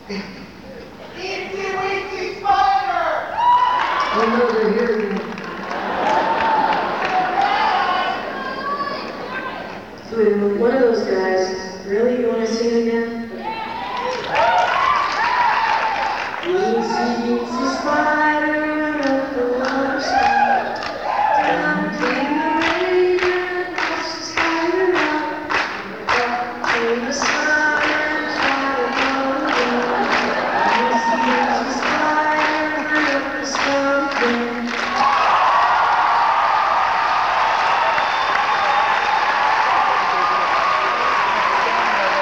Itsy Weetsy Spider! Oh no, they're here again. So wait, one of those guys, really? You want to see it again?